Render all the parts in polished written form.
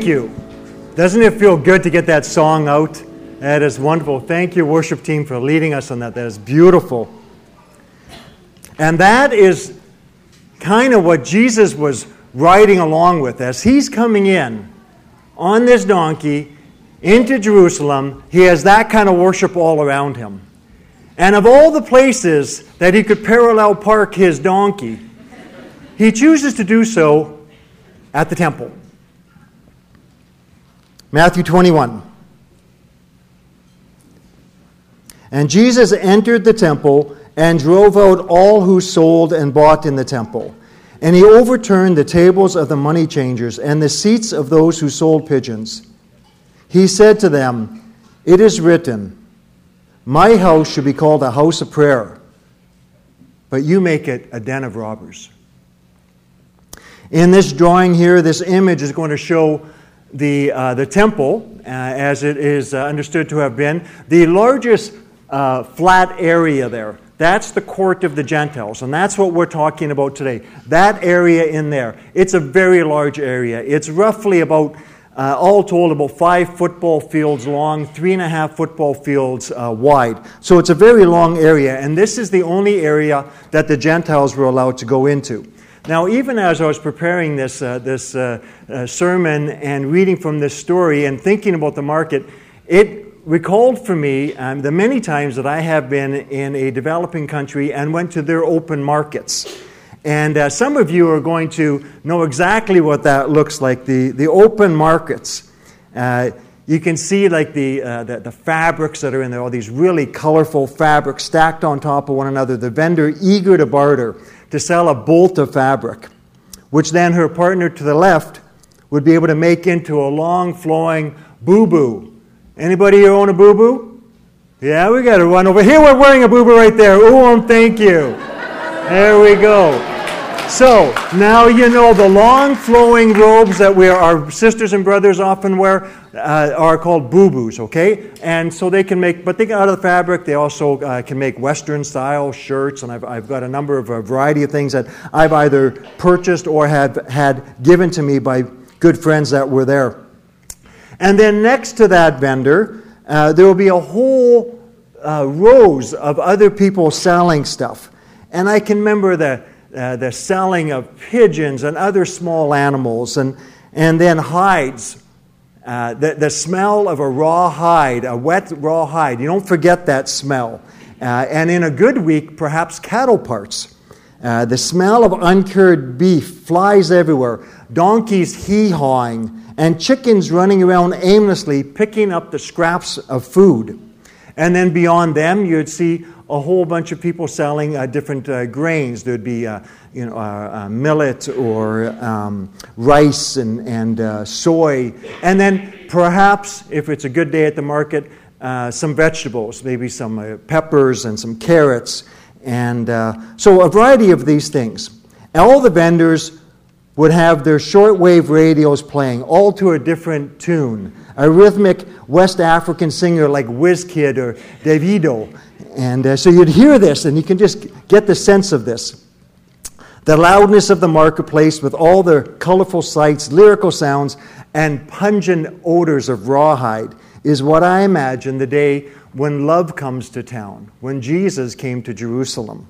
Thank you. Doesn't it feel good to get that song out? That is wonderful. Thank you, worship team, for leading us on that. That is beautiful. And that is kind of what Jesus was riding along with. As he's coming in on this donkey into Jerusalem, he has that kind of worship all around him. And of all the places that he could parallel park his donkey, he chooses to do so at the temple. Matthew 21. And Jesus entered the temple and drove out all who sold and bought in the temple. And he overturned the tables of the money changers and the seats of those who sold pigeons. He said to them, "It is written, 'My house should be called a house of prayer,' but you make it a den of robbers." In this drawing here, this image is going to show the temple, as it is understood to have been, the largest flat area there. That's the court of the Gentiles, and that's what we're talking about today. That area in there. It's a very large area. It's roughly about, all told, about 5 football fields long, 3.5 football fields wide. So it's a very long area, and this is the only area that the Gentiles were allowed to go into. Now, even as I was preparing this sermon and reading from this story and thinking about the market, it recalled for me the many times that I have been in a developing country and went to their open markets. And some of you are going to know exactly what that looks like, the open markets. You can see like the fabrics that are in there, all these really colorful fabrics stacked on top of one another, the vendor eager to barter, to sell a bolt of fabric, which then her partner to the left would be able to make into a long flowing boo-boo. Anybody here own a boo-boo? Yeah, we got to run over here. We're wearing a boo-boo right there. Ooh, thank you. There we go. So, now you know the long flowing robes that our sisters and brothers often wear are called boo-boos, okay? And so they can make, but they get out of the fabric, they also can make Western style shirts, and I've got a variety of things that I've either purchased or have had given to me by good friends that were there. And then next to that vendor, there will be a whole rows of other people selling stuff. And I can remember the selling of pigeons and other small animals, and then hides. The smell of a raw hide, a wet raw hide. You don't forget that smell. And in a good week, perhaps cattle parts. The smell of uncured beef flies everywhere. Donkeys hee-hawing, and chickens running around aimlessly picking up the scraps of food. And then beyond them, you'd see a whole bunch of people selling different grains. There'd be millet or rice and soy. And then perhaps, if it's a good day at the market, some vegetables, maybe some peppers and some carrots. And so a variety of these things. And all the vendors would have their shortwave radios playing, all to a different tune. A rhythmic West African singer like Wizkid or Davido. And so you'd hear this, and you can just get the sense of this. The loudness of the marketplace with all the colorful sights, lyrical sounds, and pungent odors of rawhide is what I imagine the day when love comes to town, when Jesus came to Jerusalem.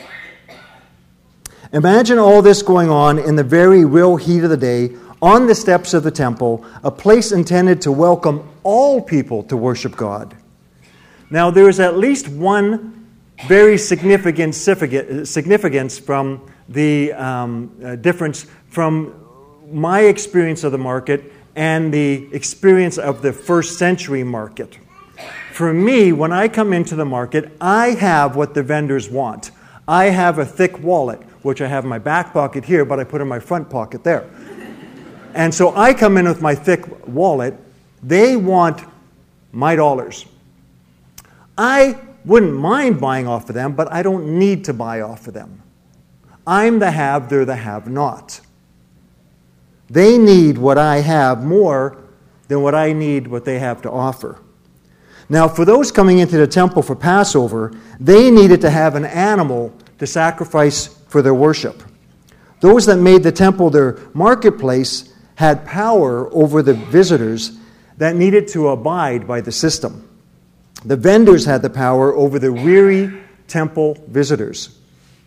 Imagine all this going on in the very real heat of the day, on the steps of the temple, a place intended to welcome all people to worship God. Now, there is at least one very significant significance from the difference from my experience of the market and the experience of the first century market. For me, when I come into the market, I have what the vendors want. I have a thick wallet, which I have in my back pocket here, but I put in my front pocket there. And so I come in with my thick wallet. They want my dollars. I wouldn't mind buying off of them, but I don't need to buy off of them. I'm the have, they're the have-not. They need what I have more than what I need what they have to offer. Now, for those coming into the temple for Passover, they needed to have an animal to sacrifice for their worship. Those that made the temple their marketplace had power over the visitors that needed to abide by the system. The vendors had the power over the weary temple visitors.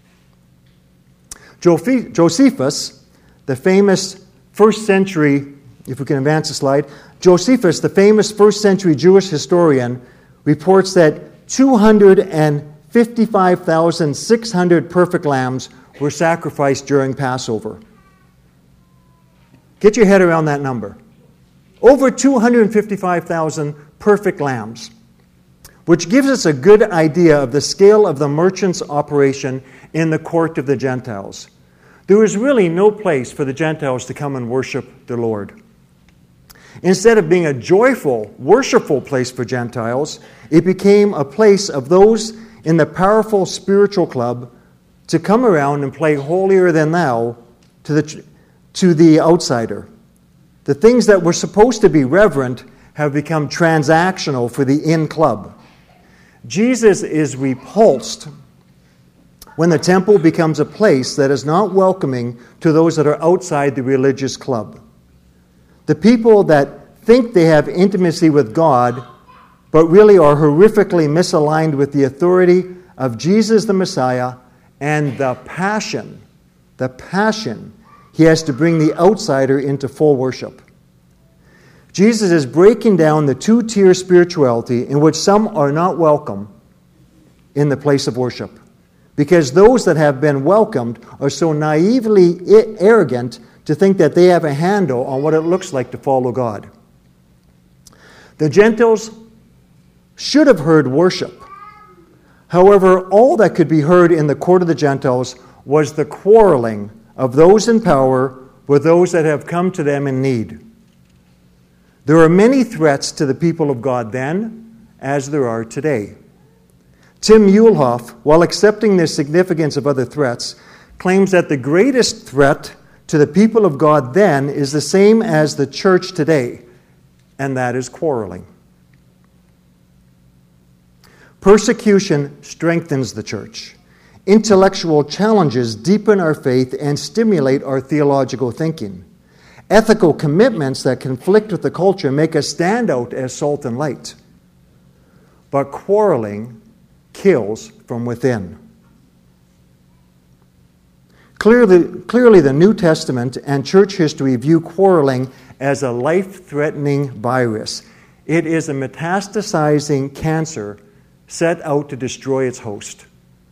Josephus, the famous first century, if we can advance the slide, Josephus, the famous first century Jewish historian, reports that 255,600 perfect lambs were sacrificed during Passover. Get your head around that number. Over 255,000 perfect lambs, which gives us a good idea of the scale of the merchant's operation in the court of the Gentiles. There was really no place for the Gentiles to come and worship the Lord. Instead of being a joyful, worshipful place for Gentiles, it became a place of those in the powerful spiritual club to come around and play holier than thou to the outsider. The things that were supposed to be reverent have become transactional for the in club. Jesus is repulsed when the temple becomes a place that is not welcoming to those that are outside the religious club. The people that think they have intimacy with God, but really are horrifically misaligned with the authority of Jesus the Messiah and the passion he has to bring the outsider into full worship. Jesus is breaking down the two-tier spirituality in which some are not welcome in the place of worship, because those that have been welcomed are so naively arrogant to think that they have a handle on what it looks like to follow God. The Gentiles should have heard worship. However, all that could be heard in the court of the Gentiles was the quarreling of those in power with those that have come to them in need. There are many threats to the people of God then, as there are today. Tim Muehlhoff, while accepting the significance of other threats, claims that the greatest threat to the people of God then is the same as the church today, and that is quarreling. Persecution strengthens the church. Intellectual challenges deepen our faith and stimulate our theological thinking. Ethical commitments that conflict with the culture make us stand out as salt and light. But quarreling kills from within. Clearly, the New Testament and church history view quarreling as a life-threatening virus. It is a metastasizing cancer set out to destroy its host.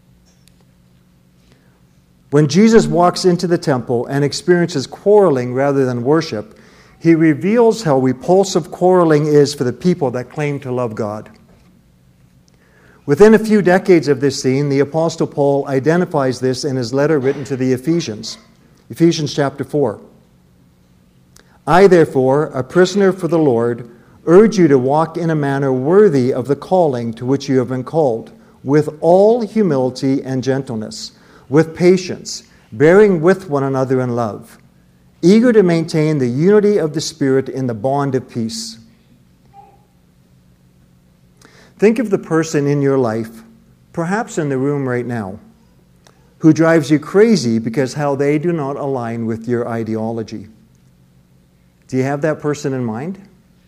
When Jesus walks into the temple and experiences quarreling rather than worship, he reveals how repulsive quarreling is for the people that claim to love God. Within a few decades of this scene, the Apostle Paul identifies this in his letter written to the Ephesians. Ephesians chapter 4. I, therefore, a prisoner for the Lord, urge you to walk in a manner worthy of the calling to which you have been called, with all humility and gentleness, with patience, bearing with one another in love, eager to maintain the unity of the Spirit in the bond of peace. Think of the person in your life, perhaps in the room right now, who drives you crazy because how they do not align with your ideology. Do you have that person in mind?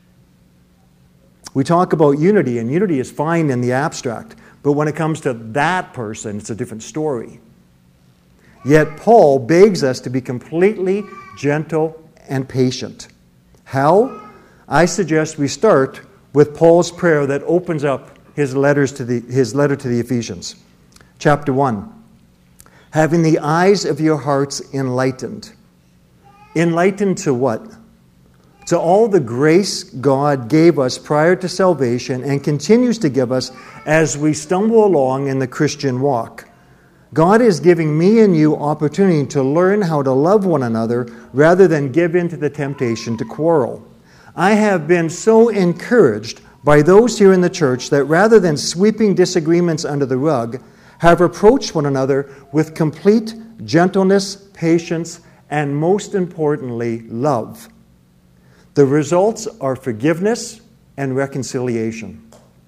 We talk about unity, and unity is fine in the abstract, but when it comes to that person, it's a different story. Yet Paul begs us to be completely gentle and patient. How? I suggest we start with Paul's prayer that opens up his letter to the Ephesians. Chapter 1. Having the eyes of your hearts enlightened. Enlightened to what? To all the grace God gave us prior to salvation and continues to give us as we stumble along in the Christian walk. God is giving me and you opportunity to learn how to love one another rather than give in to the temptation to quarrel. I have been so encouraged by those here in the church that rather than sweeping disagreements under the rug, have approached one another with complete gentleness, patience, and most importantly, love. The results are forgiveness and reconciliation.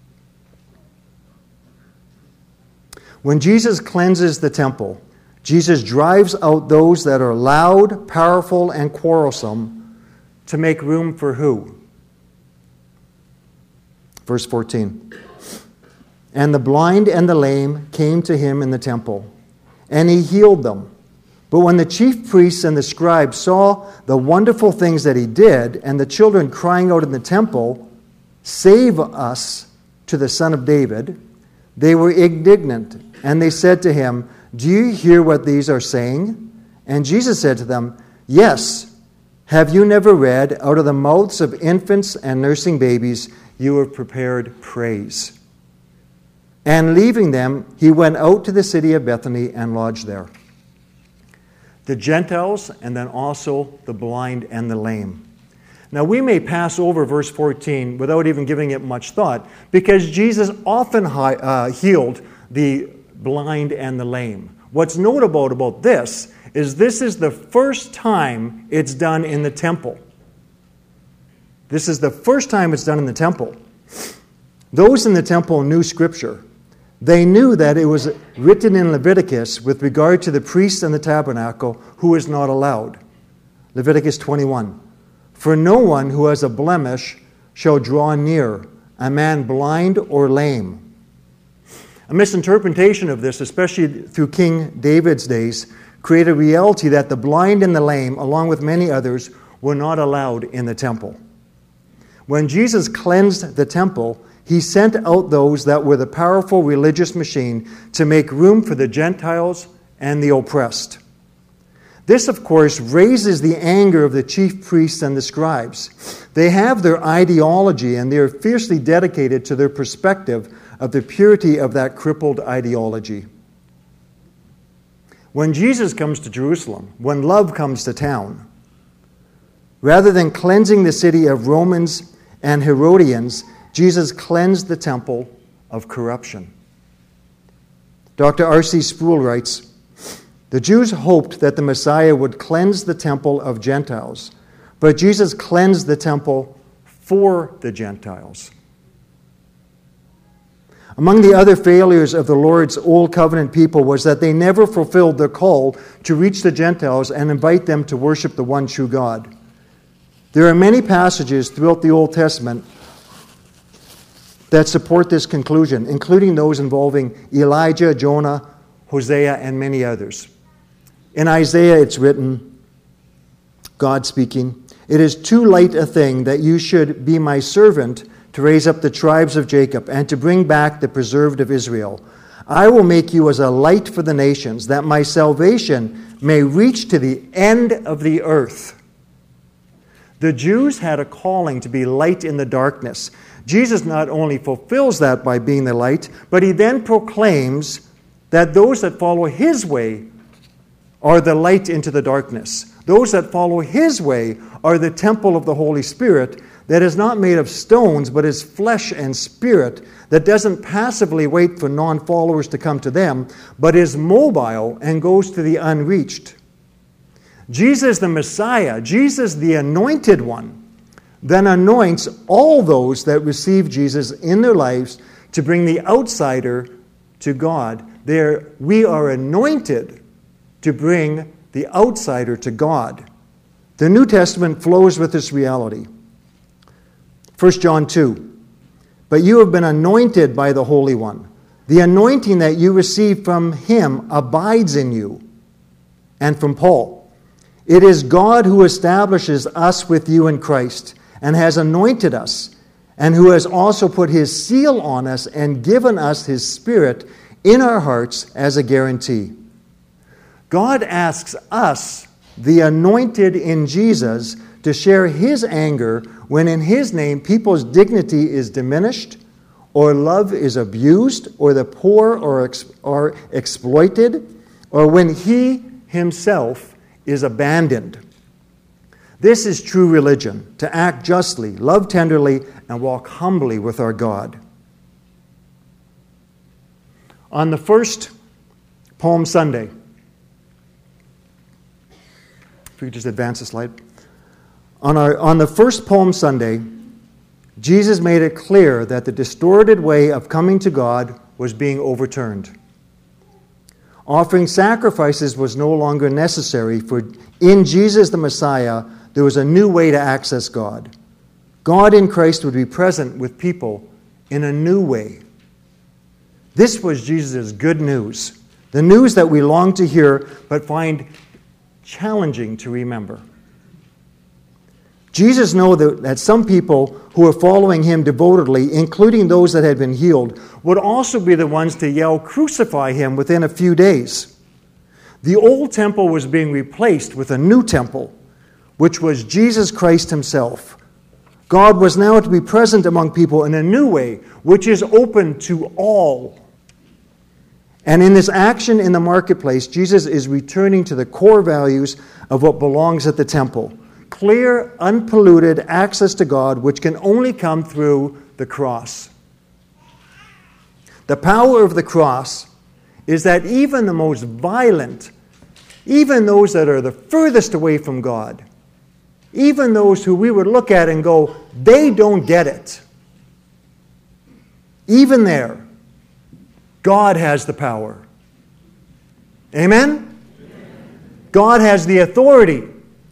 When Jesus cleanses the temple, Jesus drives out those that are loud, powerful, and quarrelsome to make room for who? Verse 14. And the blind and the lame came to him in the temple, and he healed them. But when the chief priests and the scribes saw the wonderful things that he did, and the children crying out in the temple, "Save us to the Son of David," they were indignant, and they said to him, "Do you hear what these are saying?" And Jesus said to them, "Yes. Have you never read, out of the mouths of infants and nursing babies, you have prepared praise?" And leaving them, he went out to the city of Bethany and lodged there. The Gentiles, and then also the blind and the lame. Now, we may pass over verse 14 without even giving it much thought, because Jesus often healed the blind and the lame. What's notable about this is the first time it's done in the temple. This is the first time it's done in the temple. Those in the temple knew Scripture. They knew that it was written in Leviticus with regard to the priest and the tabernacle who is not allowed. Leviticus 21. For no one who has a blemish shall draw near, a man blind or lame. A misinterpretation of this, especially through King David's days, created a reality that the blind and the lame, along with many others, were not allowed in the temple. When Jesus cleansed the temple, he sent out those that were the powerful religious machine to make room for the Gentiles and the oppressed. This, of course, raises the anger of the chief priests and the scribes. They have their ideology, and they are fiercely dedicated to their perspective of the purity of that crippled ideology. When Jesus comes to Jerusalem, when love comes to town, rather than cleansing the city of Romans and Herodians, Jesus cleansed the temple of corruption. Dr. R.C. Sproul writes, "The Jews hoped that the Messiah would cleanse the temple of Gentiles, but Jesus cleansed the temple for the Gentiles." Among the other failures of the Lord's Old Covenant people was that they never fulfilled their call to reach the Gentiles and invite them to worship the one true God. There are many passages throughout the Old Testament that support this conclusion, including those involving Elijah, Jonah, Hosea, and many others. In Isaiah, it's written, God speaking, "It is too light a thing that you should be my servant to raise up the tribes of Jacob and to bring back the preserved of Israel. I will make you as a light for the nations, that my salvation may reach to the end of the earth." The Jews had a calling to be light in the darkness. Jesus not only fulfills that by being the light, but he then proclaims that those that follow his way are the light into the darkness. Those that follow his way are the temple of the Holy Spirit that is not made of stones, but is flesh and spirit, that doesn't passively wait for non-followers to come to them, but is mobile and goes to the unreached. Jesus the Messiah, Jesus the Anointed One, then anoints all those that receive Jesus in their lives to bring the outsider to God. We are anointed to bring the outsider to God. The New Testament flows with this reality. 1 John 2, "But you have been anointed by the Holy One. The anointing that you receive from him abides in you." And from Paul, "It is God who establishes us with you in Christ and has anointed us, and who has also put his seal on us and given us his Spirit in our hearts as a guarantee." God asks us, the anointed in Jesus, to share his anger when in his name people's dignity is diminished, or love is abused, or the poor are exploited, or when he himself is abandoned. This is true religion, to act justly, love tenderly, and walk humbly with our God. On the first Palm Sunday, if we could just advance the slide. On the first Palm Sunday, Jesus made it clear that the distorted way of coming to God was being overturned. Offering sacrifices was no longer necessary, for in Jesus the Messiah, there was a new way to access God. God in Christ would be present with people in a new way. This was Jesus' good news, the news that we long to hear but find challenging to remember. Jesus knew that some people who were following him devotedly, including those that had been healed, would also be the ones to yell, "Crucify him," within a few days. The old temple was being replaced with a new temple, which was Jesus Christ himself. God was now to be present among people in a new way, which is open to all. And in this action in the marketplace, Jesus is returning to the core values of what belongs at the temple. Clear, unpolluted access to God, which can only come through the cross. The power of the cross is that even the most violent, even those that are the furthest away from God, even those who we would look at and go, they don't get it. Even there, God has the power. Amen? God has the authority.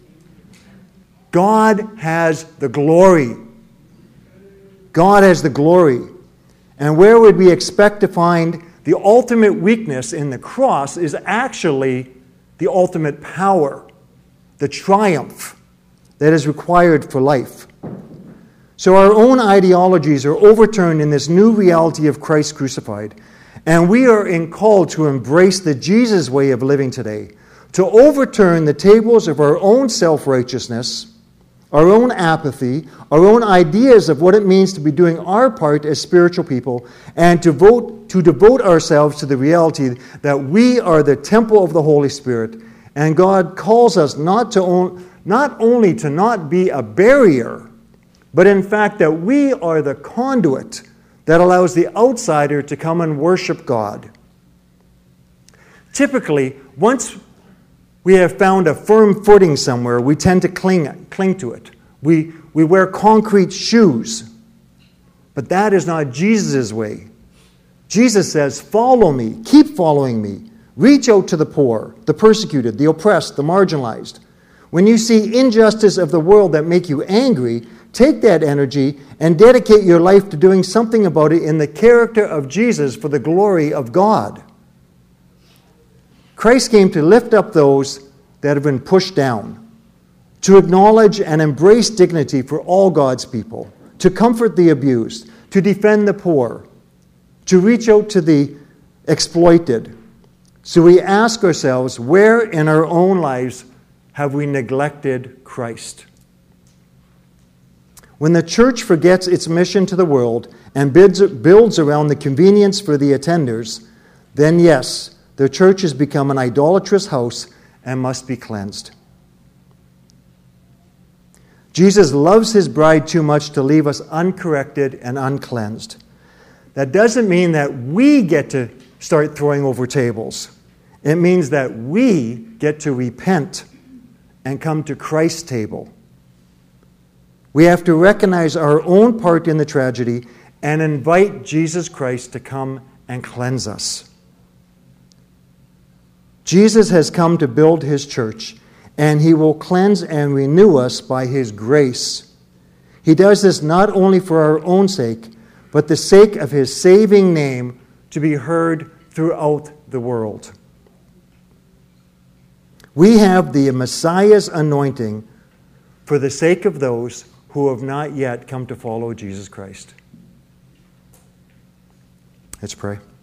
God has the glory. God has the glory. And where would we expect to find the ultimate weakness in the cross is actually the ultimate power, the triumph that is required for life. So our own ideologies are overturned in this new reality of Christ crucified. And we are called to embrace the Jesus way of living today, to overturn the tables of our own self-righteousness, our own apathy, our own ideas of what it means to be doing our part as spiritual people, and to devote ourselves to the reality that we are the temple of the Holy Spirit, and God calls us not only to not be a barrier, but in fact that we are the conduit that allows the outsider to come and worship God. Typically, once we have found a firm footing somewhere, we tend to cling to it. We wear concrete shoes. But that is not Jesus' way. Jesus says, "Follow me, keep following me. Reach out to the poor, the persecuted, the oppressed, the marginalized. When you see injustice of the world that make you angry, take that energy and dedicate your life to doing something about it in the character of Jesus for the glory of God." Christ came to lift up those that have been pushed down, to acknowledge and embrace dignity for all God's people, to comfort the abused, to defend the poor, to reach out to the exploited. So we ask ourselves, where in our own lives have we neglected Christ? When the church forgets its mission to the world and builds around the convenience for the attenders, then yes, the church has become an idolatrous house and must be cleansed. Jesus loves his bride too much to leave us uncorrected and uncleansed. That doesn't mean that we get to start throwing over tables. It means that we get to repent and come to Christ's table. We have to recognize our own part in the tragedy and invite Jesus Christ to come and cleanse us. Jesus has come to build his church, and he will cleanse and renew us by his grace. He does this not only for our own sake, but the sake of his saving name to be heard throughout the world. We have the Messiah's anointing for the sake of those who have not yet come to follow Jesus Christ. Let's pray.